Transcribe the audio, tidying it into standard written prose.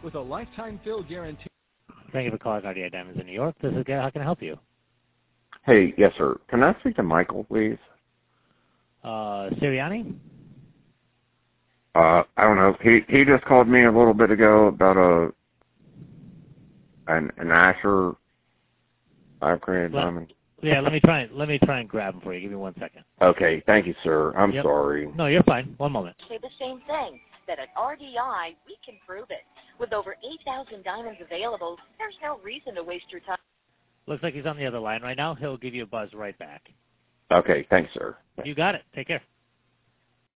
with a lifetime fill guarantee. Thank you for calling RDI Diamonds in New York. This is Gary. How can I help you? Hey, yes, sir. Can I speak to Michael, please? Sirianni? I don't know. He just called me a little bit ago about an Asher 5-carat diamond. Yeah, let me try and grab him for you. Give me 1 second. Okay, thank you, sir. I'm sorry. No, you're fine. 1 moment. Say the same thing. That at RDI, we can prove it. With over 8,000 diamonds available, there's no reason to waste your time. Looks like he's on the other line right now. He'll give you a buzz right back. Okay, thanks, sir. You got it. Take care.